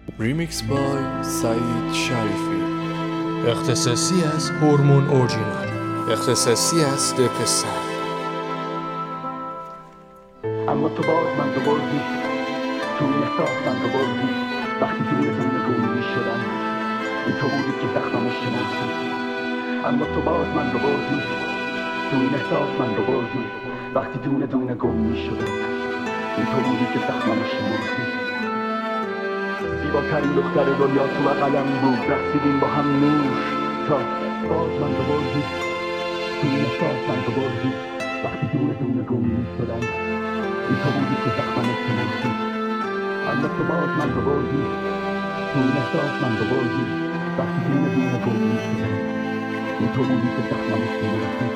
ریمیکس بای سعید شریفی. اختصاصی از هورمون اورجینال، اختصاصی از دو پسر. اما تو باز من رو بردی، تو این احساس من رو بردی. وقتی دونه دونه گم می‌شدم، این تو بودی که زخممو شمردی. اما تو باز من رو بردی، تو این احساس من رو بردی. وقتی دونه دونه گم می‌شدم، این تو بودی که زخممو شمردی. زیباترین دختر دنیا تو بغلم بود، رقصیدیم با هم نور تا باز من رو بردی، تو این احساس من رو بردی. وقتی دونه دونه گم می‌شدم، این تو بودی که زخممو شمردی. اما تو باز من رو بردی، تو این احساس من رو بردی. وقتی دونه دونه گم می‌شدم، این تو بودی که زخممو شمردی.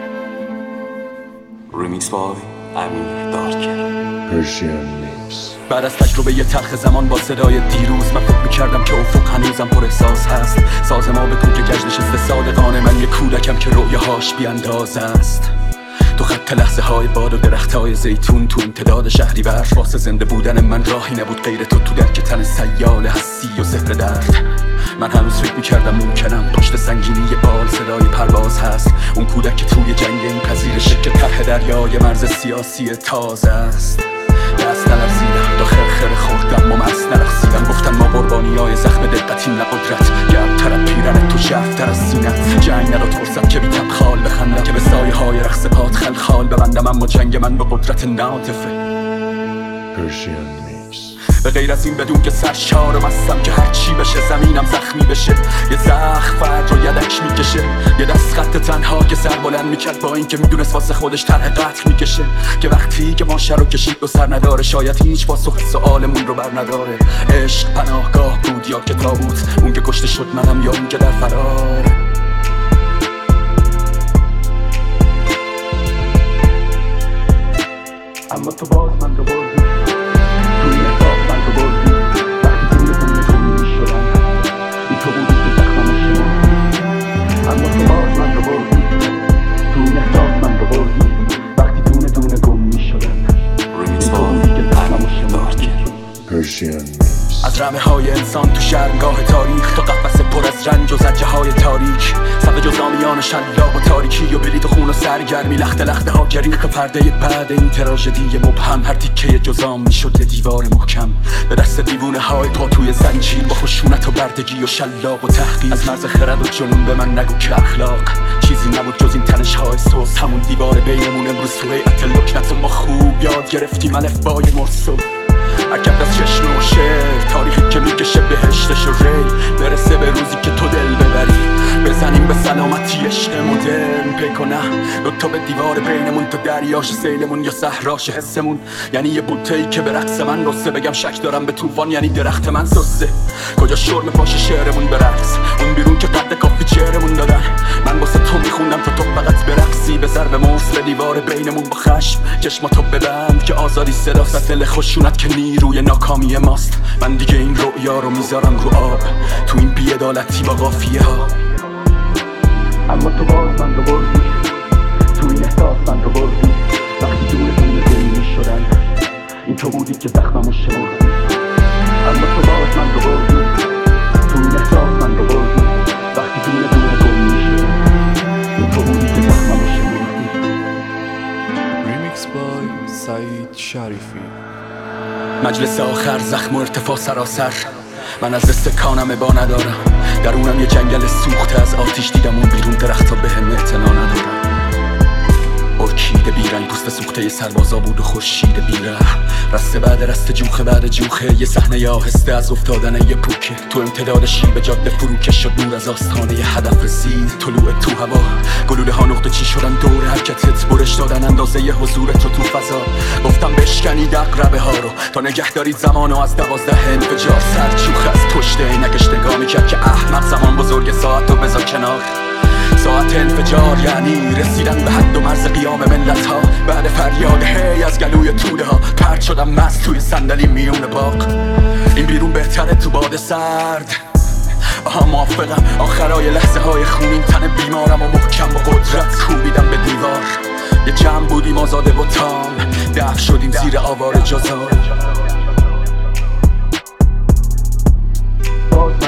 ریمیکس بای امیر دارکر. پرشین میکس. بعد از تجربه یه تلخ زمان با صدای دیروز، من فکر می‌کردم که افق هنوزم پر احساس هست. ساز ما به کوچه گشت نشسته صادقانه، من یه کودکم که رویاهاش بی‌انداز است. تو خط لحظه های باد و درخت های زیتون، تو امتداد شهریور. واسه زنده بودن من راهی نبود غیر تو درک تن سیال هستی و زهر درد. من هنوز فکر میکردم ممکنم پشت سنگینی بال صدای پرواز هست. اون کودک که توی جنگ این پذیرشه که ته دریای مرز سیاسی تازه است. دست نلرزیدم، تا خرخره خوردم و مست نرقصیدم. گفتن ما قربانیای زخم دقتی نه قدرت. گرمتر از پیرن تو ژرف‌تر از سینت. جنگ نداد فرصت که بی تبخال بخندم، که به سایه های رقص پات خلخال ببندم. اما جنگ من به قدرت ناطفه. پرشین میکس. به غیر از این بدون که سرشارم هستم که هرچی بشه زمینم زخمی بشه. یه زخم فرد رو یدک میکشه، یه دست خط تنها که سر بلند میکرد با این که میدونست واسه خودش طرح قتل میکشه. که وقتی که ماشه رو کشید و سر نداره، شاید هیچ پاسخ سؤالمون رو بر نداره. عشق پناهگاه بود یا که تابوت، اون که کشته شد منم یا اون که در فرار. اما تو باز من رو بردی، تو این احساس من رو بردی. وقتی دونه دونه گم می‌شدم، این تو بودی که زخممو شمردی. اما تو باز من رو بردی، تو این احساس من رو بردی. وقتی دونه دونه گم می‌شدم، این تو بودی که زخممو شمردی. پرشین میکس. از رمه های انسان تو شرمگاه تاریخ، تا قفس پر از رنج و زجه های تاریک. صف جزامیان شلاق و تاریکی و بلیط و خون و سرگرمی. لخته لخته ها گریخ پرده بعد این تراژدی مبهم. هر تیکه جزام میشد یه دیوار محکم به دست دیوونه های پا توی زنجیر. با خشونت و بردگی و شلاق و تحقیر. از مرز خرد و جنون به من نگو که اخلاق چیزی نبود جز این تنش های سوس. همون دیوار بینمون امروز تو هیئت لکنت و ما خوب یاد گرفتیم الفبای مرسوم. عکب از چشم و شعر، تاریخی که میکشه بهشتش و ری. برسه به روزی که تو دل ببری، بزنیم به سلامتی عشق مدرن. پی کنه دوتا به دیوار بینمون، تا دریاش سیلمون یا صحراش حسمون. یعنی یه بوته‌ای که به رقص من رسه، بگم شک دارم به طوفان یعنی درخت من سسه. کجا شرم پاش شعرمون به رقص، اون بیرون که قد کافی چهرمون دادن. من واسه تو میخوندم تا تو فقط برقصی. به ضرب مرس به دیوار بینمون با خشم چشماتو ببند که آزادی صداست. از دل خشونت که نیروی ناکامی ماست. من دیگه این رؤیا رو میذارم رو آب، تو این بی‌عدالتی با قافیه ها. اما تو باز من رو بردی، تو این احساس من رو بردی. وقتی دونه دونه گم می‌شدم، این تو بودی که زخممو شمردی. اما تو باز من رو بردی، تو این احساس من رو بردی. وقتی دونه دونه گم می‌شدم، این تو بودی که زخممو شمردی. ریمیکس بای سعید شریفی. مجلس آخر، زخم و ارتفاع سراسر. من از استکانم ابا ندارم، درونم یه جنگل سوخته از آتیش. دیدم اون بیرون درختا به هم اعتنا ندارم. ارکیده بیرنگ پوست سوخته سربازا بود و خورشید بیره. رسته بعد رسته جوخه بعد جوخه، یه صحنه آهسته از افتادن یه پوکه. تو امتداد شیب جاده فروکش شد نور از آستانه هدف رسید. طلوع تو هوا، گلوله ها نقطه چی شدن دور حرکتت. برش دادن اندازه ی حضورت رو تو فضا. گفتم بشکنید اقربه ها رو تا نگه دارید زمانو از 12 انفجار. سرچوخ از پشت عینکش نگاه میکرد که احمق زمان بزرگ ساعت رو بذار کنار. ساعت انفجار یعنی رسیدن به حد و مرز قیام ملت ها. بعد فریاد هی از گلوی توده ها، پرد شدم مست توی صندلی میون باغ. این بیرون بهتره تو باد سرد. آها موافقم، آخرای لحظه های خونین تن بیمارم و محکم با قدرت کوبیدم به دیوار. یه جمع بودیم آزاده و تام، دفع شدیم زیر آوار جزار.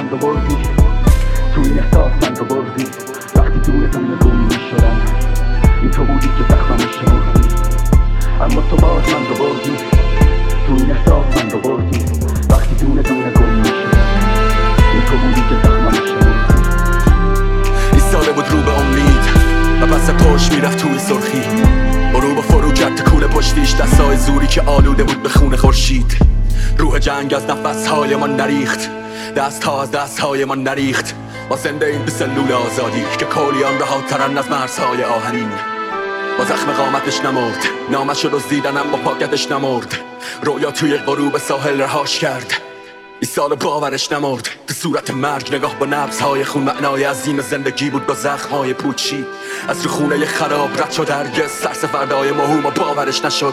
من رو بردی، تو این احساس من رو بردی. وقتی دونه گم میشدم این تو بودی که زخممو شمردی، اما تو باز من رو بردی، تو این احساس من رو بردی. وقتی دونه گم میشدم این تو بودی که زخممو شمردی. ایستاده بود رو به امید و پس پشت میرفت توی سرخی، برو فرو کرد تکون پشتیش، دستای زوری که آلوده بود به خون خورشید. روح جنگ از نفسهای ما نریخت، دستها از دستهای ما نریخت. ما زنده این به سلول آزادی که کولیان رهاترن از مرزهای آهنین. با زخم قامتش نمرد، نامش رو دزدیدن اما پاکتش نمرد. رویا توی غروب ساحل رهاش کرد، این سال باورش نمرد. به صورت مرگ نگاه با نبضهای خون، معنای عظیم زندگی بود با زخمهای پوچی. از رو خونه خراب رد شد، هرگز سرسفردهای مهم و باورش نشد.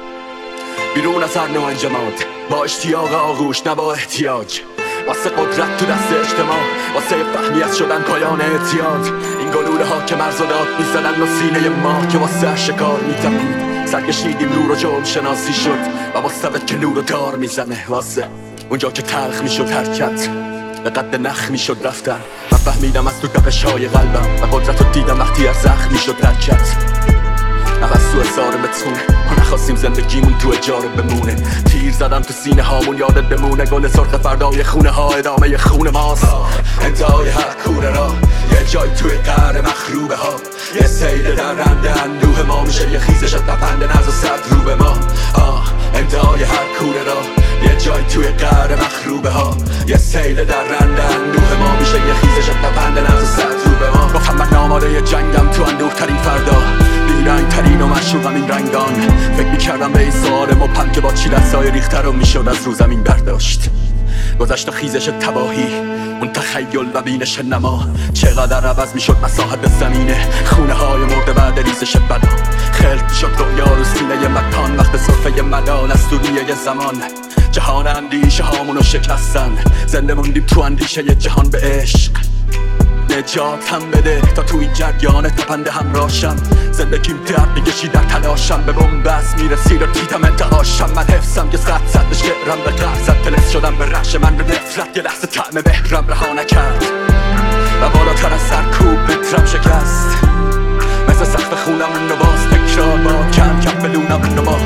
بیرون از هر نوع انجماد، با اشتیاق آغوش نه با احتیاج. واسه قدرت تو دست اجتماع، واسه فهمی از شدن پایان اعتیاد. این گلوله ها که مرز و داد میزدن و سینه ما که واسه شکار میتپید. سرکشیدیم نور و جرم شناسی شد و مستبد که نور و دار میزنه. واسه اونجا که تلخ میشد حرکت، به قد نخ میشد رفتن. من فهمیدم از تو تپش‌های قلبم و قدرت رو دیدم وقتی از زخم میشد حرکت. نفس تو احسار بتونه، ما نخواستیم زندگیمون تو اجاره بمونه. تیر زدم تو سینه هامون یادت بمونه، گل سرخ فردای خونه ها ادامه خون ماست. انتهای هر کوره را یه جای توی قهر مخروبه ها، یه سیل در رنده اندوه ما میشه یه خیزش تپنده نز و صد رو به ما. انتهای هر کوره را یه جای توی قهر مخروبه ها، یه سیل در رنده اندوه ما میشه یه خیزش تپنده نز و صد رو به ما. گفتم من آماده جنگم تو اندوه ترین فردا، بیرنگ ترین و مشروقم این رنگان. فکر میکردم به این سوال مبهم که با چی دستای ریخته رو میشد از رو زمین برداشت. گذشت و خیزش تباهی، اون تخیل و بینش نما. چقدر عوض میشد مساحت زمینه، خونه های مرده بعد ریزش بنا. خلق میشد رویا رو سینه مکان، وقت صرفه ملال از دوریه زمان. جهان اندیشه هامونو شکستن، زنده موندیم تو اندیشه جهان به عشق. نجات هم بده تا تو این جریان تپنده هم راشم. زندگیم درد میکشی در تلاشم، به بنبست میرسی رو دیدم انتهاشم. من حفظم که سخت زد به شعرم، به قهر زد تلس شدم به رخش من. به نفرت یه لحظه طعم مهرم رها نکرد و بالاتر از سرکوب مترم شکست. مثل سقف خونم رو باز تکرار با کم کم بلونم رو با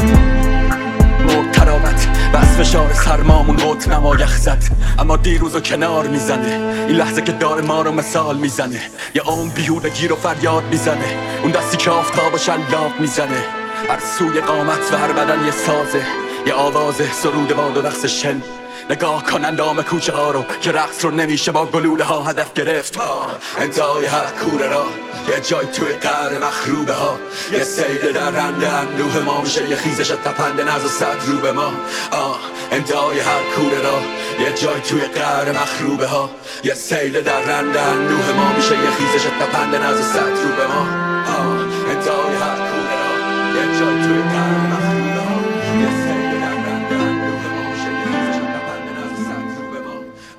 مرد تراوت و از فشار سرمامون قط نما یخ زد. اما دیروزو کنار میزنه، این لحظه که داره ما رو مثال میزنه. یه عمر بیهودگی رو فریاد میزنه، اون دستی که آفتاب و شلاق میزنه. هر سوی قامت و هر بدن یه سازه، یه آوازه سروده باد و رقص شن. نگاه کن اندام کوچه ها رو که رقص رو نمیشه با گلوله ها هدف گرفت. انتهای هر کوره را یه جای توی قهر مخروبه ها، یه سیل در رنده اندوه ما میشه یه خیزش تپنده نز و صد رو به ما. انتهای هر کوره را یه جای توی قهر مخروبه ها، یه سیل در رنده اندوه ما میشه یه خیزش تپنده نز و صد رو به ما. انتهای هر کوره را یه جای توی قهر مخروبه ها، یه سیل در رنده اندوه ما میشه یه خیزش تپنده نز و صد رو به ما.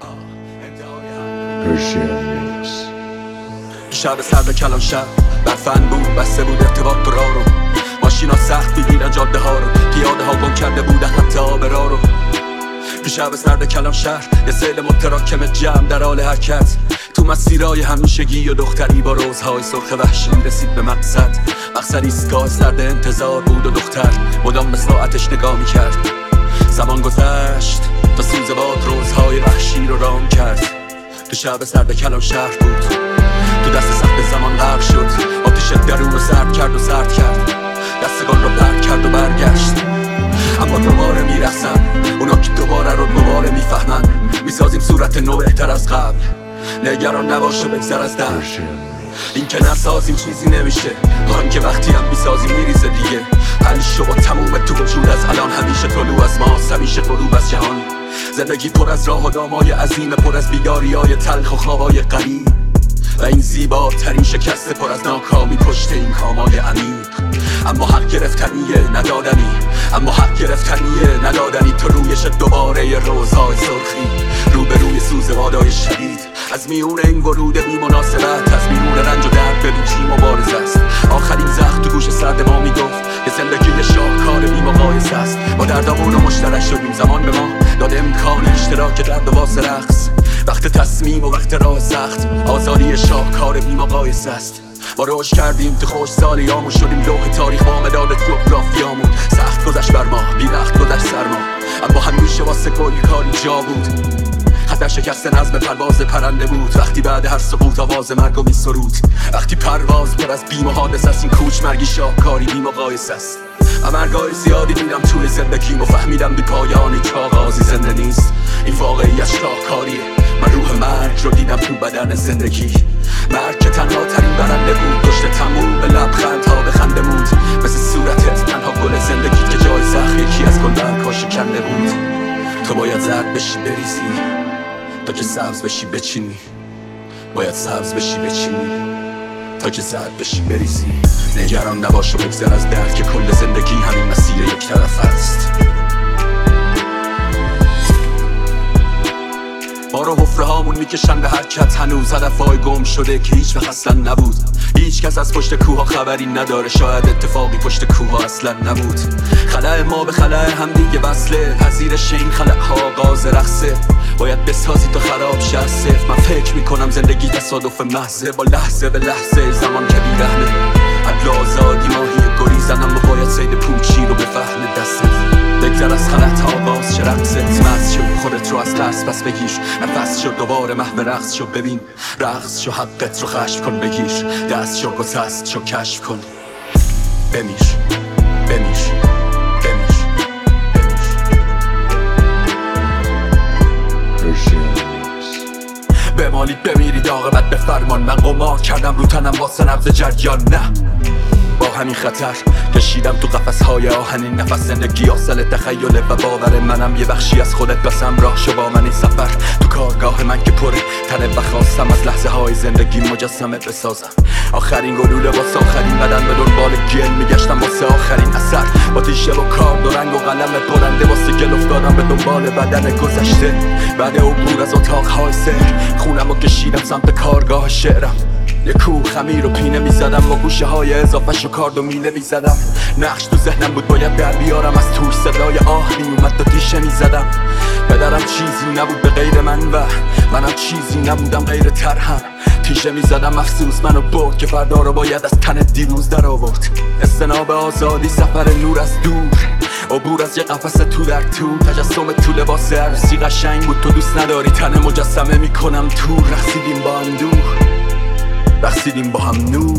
Persian Mix. شب سرد کلان شب برفن بود، بسته بود ارتباط تو راه رو. ماشینا سخت می‌دیدن جاده ها رو، پیاده ها گم کرده بودن حتی آب راه رو. تو شب سرد کلان شهر یه سیل متراکم جمع در حال حرکت. تو مسیرهای همیشگی و دختری با روزهای سرخ وحشی رسید به مقصد. مقصد ایستگاه سرد انتظار بود و دختر مدام به ساعتش نگاه می‌کرد. زمان گذشت تا سوز باد روزهای وحشی رو رام کرد. تو شب سرد کلان شهر بود، تو دست سخت زمان غرق شد. آتش درون رو سرد کرد و سرد کرد، دستگان رو پرد کرد و برگشت. اما دوباره میرخصن اونا که دوباره رو دوباره میفهمن. میسازیم صورت نو بهتر از قبل، نگران نباشه بگذر از در. این که نسازیم چیزی نمیشه، آن که وقتی هم میسازیم میریزه دیگه. حل شو با تموم تو وجود از الان، همیشه طلوع از ماست، همیشه غروب از جهان. زندگی پر از راه و دامای عظیم، پر از بیداریای تلخ و خوابای غریب. و این زیباترین شکست پر از ناکامی پشت این کامای عمیق. اما حق گرفتنیه ندادنی، اما حق گرفتنیه ندادنی. تو رویش دوباره روزهای سرخی، روبروی سوز بادای شدید. از میون این ورود بی مناسبت، از میون رنج و درد ببین چی مبارزه است. آخرین زخم تو گوش سرد ما میگفت که زندگی شاهکار بی مقایسه است. با دردامون و مشترک شدیم، زمان به ما داده امکان اشتراک در واسه رقص. وقت تصمیم و وقت راه سخت، آزادی شاهکار بی مقایسه است. ما رشد کردیم تو خوش سالیامون، شدیم لوح تاریخ با مداد جغرافیامون. سخت گذشت بر ما، بی وقت گذشت سر ما، اما همیشه واسه کلی کاری جا بود. خطر شکست نظم پرواز پرنده بود، وقتی بعد هر سقوط آواز مرگ و می سرود. وقتی پرواز پر از بیم و حادث است، این کوچ مرگی شاهکاری بی مقایسه است. و مرگای زیادی دیدم توی زندگیم و فهمیدم بی پایانی که آغازی زنده نیست. این واقعیت شاهکاریه، من روح مرگ رو دیدم تو بدن زندگی. مرگ که تنها ترین برنده بود، دشت تموم به لبخند ها به خنده بود. مثل صورتت تنها گل زندگیت که جای زخم یکی از گلبرگ‌ها شکنده بود. تو باید زرد بشی بریزی تا که سبز بشی بچینی، باید سبز بشی بچینی تا که زرد بشی بریزی. نگران نباش و بگذر از درک که کل زندگی همین مسیر یک طرف است. ما رو حفره هامون میکشن به حرکت، هنوز هدفهای گم شده که هیچ وقت اصلا نبود. هیچ کس از پشت کوه ها خبری نداره، شاید اتفاقی پشت کوه ها اصلا نبود. خلأ ما به خلأ هم دیگه وصله، پذیرش این خلأ ها آغاز رقصه. باید بسازی تا خراب شه از صفر. من فکر میکنم زندگی تصادف محضه، با لحظه به لحظه زمان که بیرحمه. عدل و آزادی ماهی گریزن، اما باید صید پوچی رو بفهمه دستت. بگذر از خلط آغاز چه رقصت، مست شو خودت رو از ترس پس بگیر. نفس شو دوباره محو رقص شو، ببین رقص شو حقت رو خشم کن بگیر. دست شو گسست شو کشف کن، بمیر بمیر بمیر بمالید بمیرید عاقبت به فرمان. من قمار کردم رو تنم واسه نبض جریان، نه با همین خطر کشیدم تو قفس‌های آهنین. نفس زندگی حاصل تخیله و باور منم، یه بخشی از خودت بس همراه شو با من این سفر. تو کارگاه من که پره تنه و خواستم از لحظه های زندگی مجسمه بسازم. آخرین گلوله واسه آخرین بدن، به دنبال گل میگشتم واسه آخرین اثر. با تیشه و کارد و رنگ و قلم پرنده واسه گل افتادم به دنبال بدن گذشته. بعد عبور از اتاقهای سحر، خونم و کشیدم سمت کارگاه شعرم. یه کوه خمیر و پینه میزدم و گوشه های اضافه شو کارد و میله میزدم. نقش تو ذهنم بود باید در بیارم، از توش صدای آه میومد تا تیشه میزدم. پدرم چیزی نبود به غیر من و منم چیزی نبودم غیر ترهم. تیشه میزدم افسوس منو برد که فردا رو باید از تن دیروز در آورد. استناب آزادی، سفر نور از دور، عبور از یه قفس تو در تو. تجسم تو لباس عروسی قشنگ بود، تو دوست نداری تن مجسمه میکنم تو. رقصیدیم با اندوه، رقصیدیم با هم نور،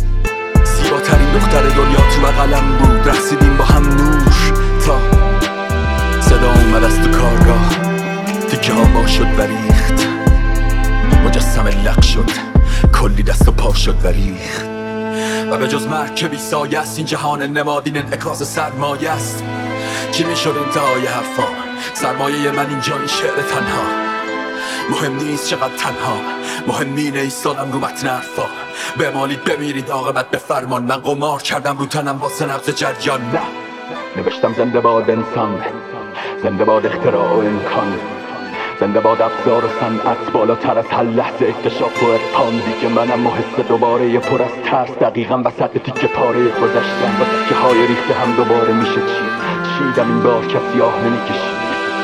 زیباترین دختر دنیا تو بغلم بود. رقصیدیم با هم نور تا صدا اومد از تو کارگاه، تیکه ها با شد و ریخت. مجسمه لق شد، کلی دست و پا شد و ریخت. و به جز مرگ که بی سایه است، این جهان نمادین انعکاس سرمایه است. چی میشد انتهای حرفا؟ سرمایه من اینجا این شعر تنها. مهم نیست چقدر تنها، مهم اینه ایستادم رو متن حرفا. بمالید بمیرید عاقبت به فرمان. من قمار کردم رو تنم واسه نبض جریان، نه نوشتم زنده باد انسان، زنده باد اختراع و امکان، زنده باد ابزار و صنعت بالاتر از هر لحظه اکتشاف و ارفان. دیگه منم و حس دوباره یه پر از ترس، دقیقا وسط تیکه پاره گذشتم. با تیکه های ریخته هم دوباره میشه چیدم این بار کسی آه نمیکشید.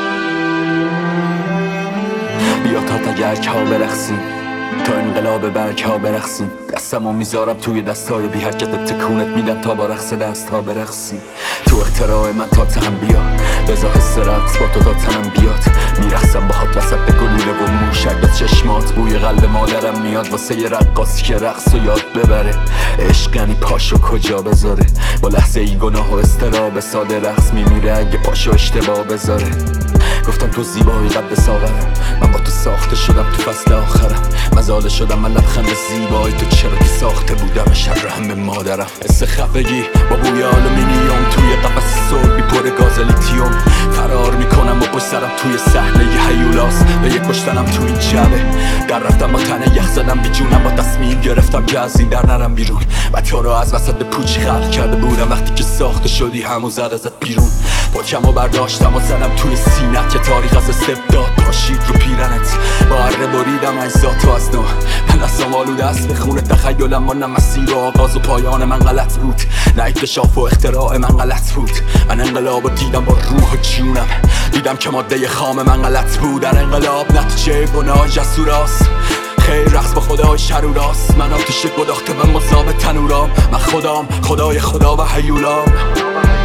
بیا تا تگرک ها برقصیم، تا انقلاب برگ ها برقصیم. دستمو میذارم توی دستای بی حرکت، تکونت میدم تا با رقص دست ها برقصیم. تو اختراع من تا تنم بیا، بذار حس رقص با تو تا تنم بیاد. میرقصم با هات وسط گلوله و موشک به چشمات، بوی قلب مادرم میاد واسه یه رقاصی که رقص و یاد ببره. عشق یعنی پاشو کجا بذاره، با لحظه ای گناه و استراب ساده رقص میمیره اگه پاشو اشتباه بذاره. گفتم تو زیبایی قد ساغرم، من با تو ساخته شدم تو فصل آخرم. مزاله شدم من لبخند زیبایی تو، چرا که ساخته بودم شر همه مادرم. حس خفگی با بوی آلومینیوم توی قفس صلبی پر گاز لیتیوم. فرار میکنم و پشت سرم توی صحنه ی هیولاس، به یک کشتنم تو این جبه. در رفتم با تنه یخ زدم بی جونم، با تصمیم گرفتم که از این در نرم بیرون. و تو رو از وسط پوچ خلق کرده بودم، وقتی که ساخته شدی همون زد ازت بیرون. پاکم و برداشتم و زدم توی سینت که تاریخ از استبداد پاشید رو پیرنت. با اره بریدم اجزاتو از نو، من دستم آلوده است به خون تخیل، اما نه مسیر و آغاز و پایان من غلط بود، نه اکتشاف و اختراع من غلط بود. من انقلاب رو دیدم با روح و جونم، دیدم که ماده خام من غلط بود. در انقلاب نتیجه گناه جسوراست، خیر رقص با خدای شروراست. من آتش گداخته و مذاب تنورام، من خدام خدای خدا و هیولام.